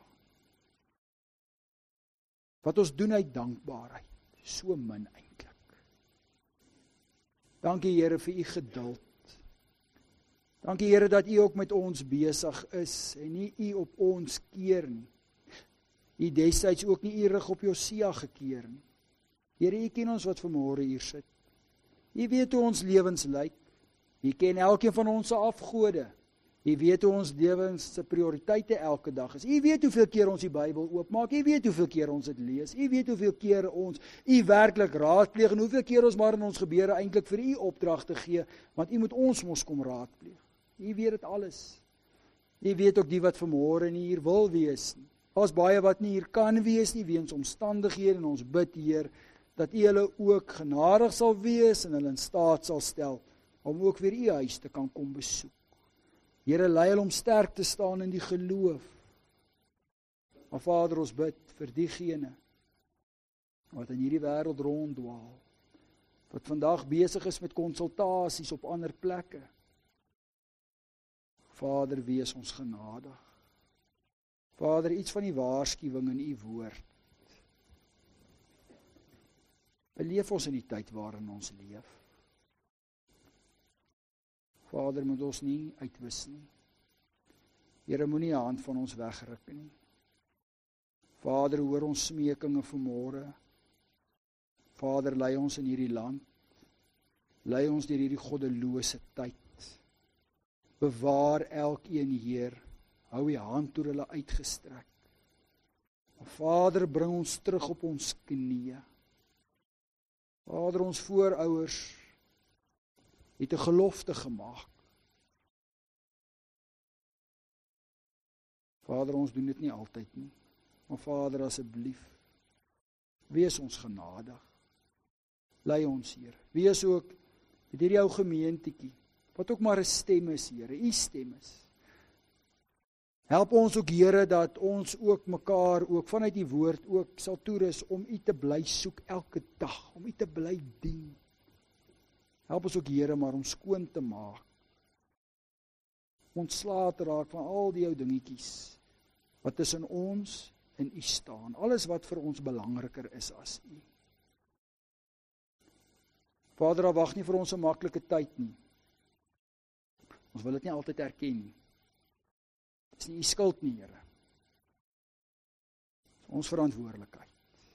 wat ons doen uit dankbaarheid, so min eintlik. Dankie Here vir u geduld. Dankie Here dat u ook met ons besig is en nie u op ons keer nie. U destyds ook nie u rug op Josia gekeer nie. Here, u ken ons wat vanmôre hier sit. U weet hoe ons lewens lyk. U ken elkeen van ons se afgode. U weet hoe ons lewens se prioriteite elke dag is. U weet hoeveel keer ons die Bybel oopmaak. U weet hoeveel keer ons dit lees. U weet hoeveel keer ons u werklik raadpleeg en hoeveel keer ons maar in ons gebeure eintlik vir u opdragte gee, want u moet ons mos kom raadpleeg. U weet dit alles. U weet ook die wat vanmôre nie hier wil wees nie. Daar's baie wat nie hier kan wees nie weens omstandighede en ons bid Heer dat u hulle ook genadig sal wees en hulle in staat sal stel om ook weer u huis te kan kom besoek. Here, lei hulle om sterk te staan in die geloof. Maar Vader, ons bid vir diegene wat in hierdie wêreld ronddwaal, wat vandag besig is met konsultasies op ander plekke. Vader, wees ons genadig. Vader, iets van die waarskuwing in u woord. Beleef ons in die tyd waarin ons leef. Vader, moet ons nie uitwis nie. Here, moenie 'n hand van ons wegruk nie. Vader, hoor ons smekinge vanmôre. Vader, lei ons in hierdie land. Lei ons deur hierdie goddelose tyd. Bewaar elkeen, Heer. Hou u hand oor hulle uitgestrek. Vader, bring ons terug op ons knieë. Vader, ons voorouers het 'n gelofte gemaak. Vader, ons doen dit nie altyd nie. Maar Vader, asseblief, wees ons genadig. Lei ons, Heer. Wees ook met hierdie ou gemeentetjie, wat ook maar 'n stem is, Here, u stem is. Help ons ook, Here, dat ons ook mekaar, ook vanuit die woord, ook sal toerus om u te bly soek elke dag, om u te bly dien. Help ons ook, Here, maar om skoon te maak. Ontslae te raak van al die ou dingetjies wat tussen ons en u staan. Alles wat vir ons belangriker is as u. Vader, daar wag nie vir ons 'n maklike tyd nie. Ons wil dit nie altyd erken nie. Dit is nie u skuld nie, Here. Dit is ons verantwoordelikheid.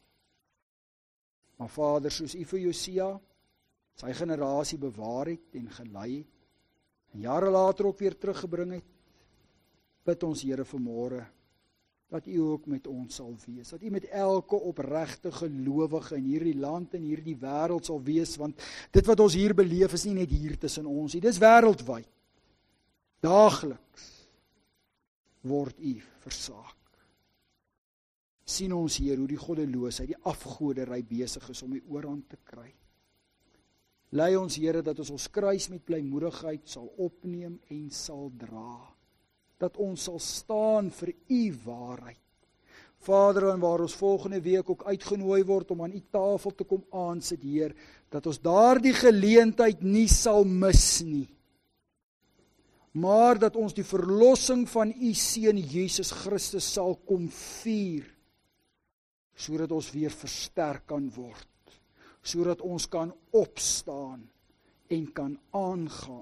Maar Vader, soos u vir Josia sy generasie bewaar het en gelei het, en jare later ook weer teruggebring het, bid ons, Here, vanmôre, dat u ook met ons sal wees, dat u met elke opregte gelowige in hierdie land en hierdie wêreld sal wees, want dit wat ons hier beleef is nie net hier tussen ons nie, dis wêreldwyd, daagliks. word U versaak. Sien ons, Heer, hoe die goddeloosheid, die afgoderry besig is om U oorhand te kry. Lei ons, Here, dat ons ons kruis met blymoedigheid sal opneem en sal dra. Dat ons sal staan vir U waarheid. Vader, en waar ons volgende week ook uitgenooi word om aan U tafel te kom aansit, Heer, dat ons daardie geleentheid nie sal mis nie. Maar dat ons die verlossing van U Seun Jesus Christus sal kom vier, sodat ons weer versterk kan word, sodat ons kan opstaan en kan aangaan.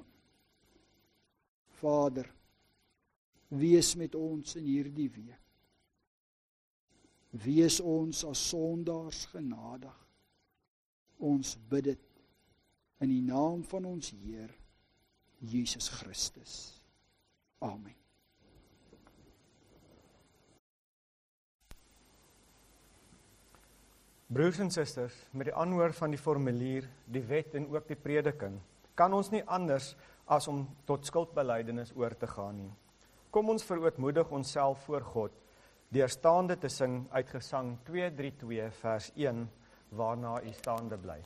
Vader, wees met ons in hierdie week. Wees ons as sondaars genadig. Ons bid dit in die naam van ons Heer, Jesus Christus. Amen. Broers en susters, met die aanhoor van die formulier, die wet en ook die prediking, kan ons nie anders as om tot skuldbelydenis oor te gaan nie. Kom ons verootmoedig onsself voor God, deur staande te sing uit Gesang twee drie twee vers een, waarna u staande bly.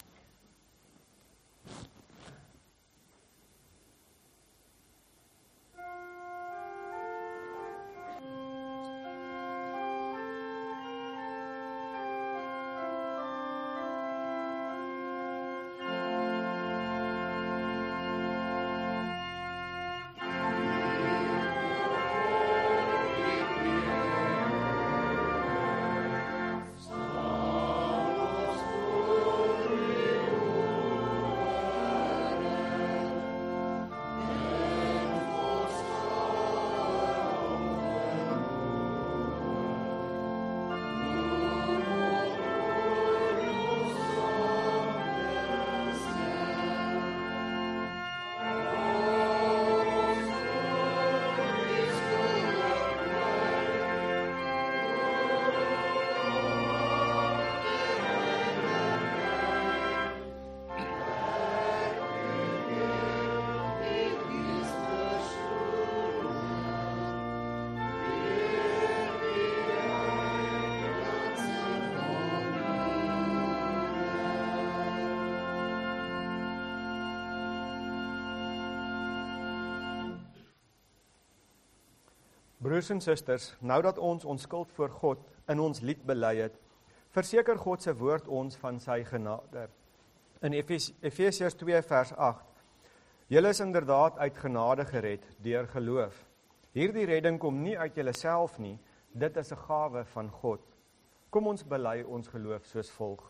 Broers en susters, nou dat ons ons skuld voor God in ons lied bely het, verseker God se woord ons van sy genade. In Efesiërs twee vers agt, julle is inderdaad uit genade gered deur geloof. Hierdie redding kom nie uit julleself nie, dit is 'n gawe van God. Kom ons bely ons geloof soos volg.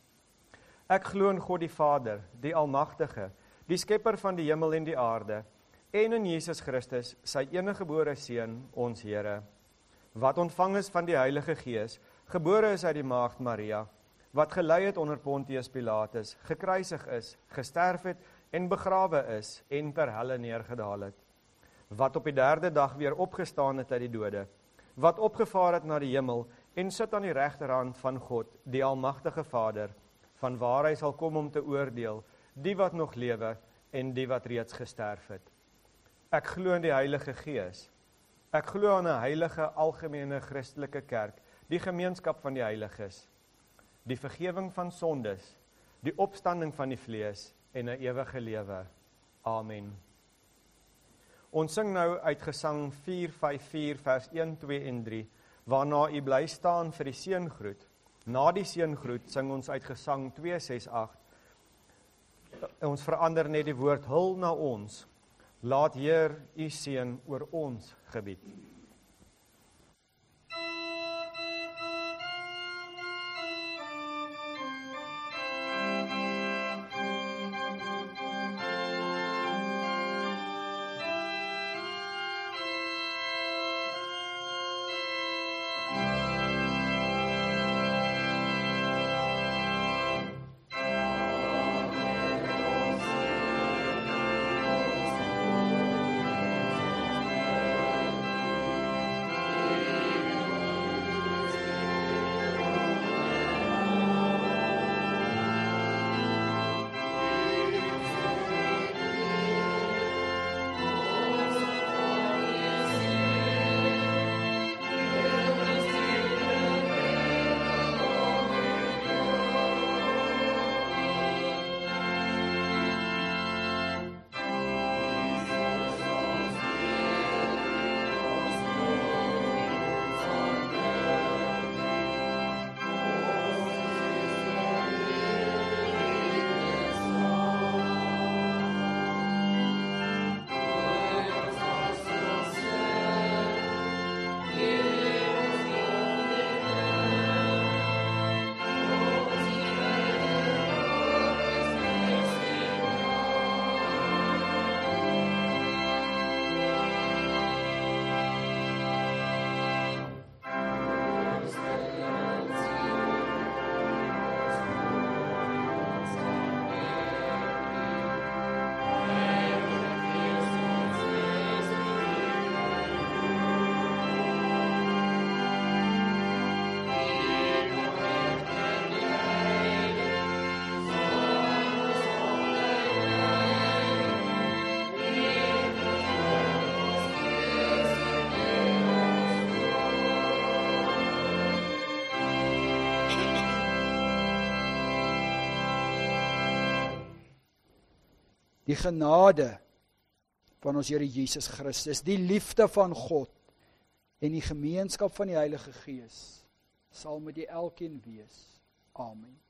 Ek glo in God die Vader, die Almagtige, die skepper van die hemel en die aarde, en in Jesus Christus, sy eniggebore Seun, ons Here, wat ontvang is van die Heilige Gees, gebore is uit die maagd Maria, wat gelei het onder Pontius Pilatus, gekruisig is, gesterf het en begrawe is en ter helle neergedaal het, wat op die derde dag weer opgestaan het uit die dode, wat opgevaar het na die hemel en sit aan die regterhand van God, die Almagtige Vader, van waar hy sal kom om te oordeel, die wat nog lewe en die wat reeds gesterf het. Ek glo in die Heilige Gees. Ek glo aan 'n heilige algemene Christelike kerk, die gemeenskap van die heiliges, die vergifnis van sondes, die opstanding van die vlees en 'n ewige lewe. Amen. Ons sing nou uit Gesang vier vyf vier vers een, twee en drie, waarna u bly staan vir die seëngroet. Na die seëngroet sing ons uit Gesang twee ses agt. Ons verander net die woord hul na ons. Laat Heer u seën oor ons gebied. die genade van ons Here Jesus Christus, die liefde van God en die gemeenskap van die Heilige Gees sal met die elkeen wees. Amen.